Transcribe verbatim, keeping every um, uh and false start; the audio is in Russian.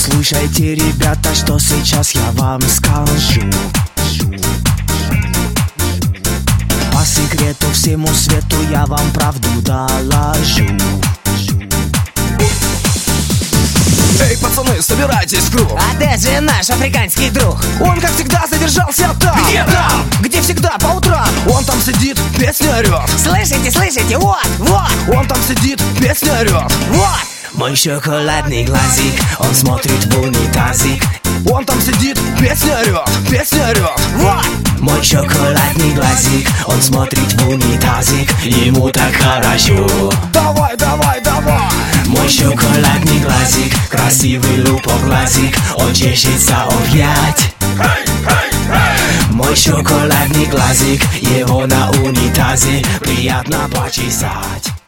Послушайте, ребята, что сейчас я вам скажу. По секрету всему свету я вам правду доложу. Эй, пацаны, собирайтесь в круг. А где же наш африканский друг? Он, как всегда, задержался там. Где там? Где всегда, по утрам. Он там сидит, песня орёт. Слышите, слышите, вот, вот. Он там сидит, песня орёт. Вот. Мой шоколадный глазик, он смотрит в унитазик. Он там сидит, песня орёт, песня орёт. Вот. Мой шоколадный глазик, он смотрит в унитазик. Ему так хорошо. Давай, давай, давай. Мой шоколадный глазик, красивый лупоглазик, он чешется опять. Мой шоколадный глазик, его на унитазе приятно почесать.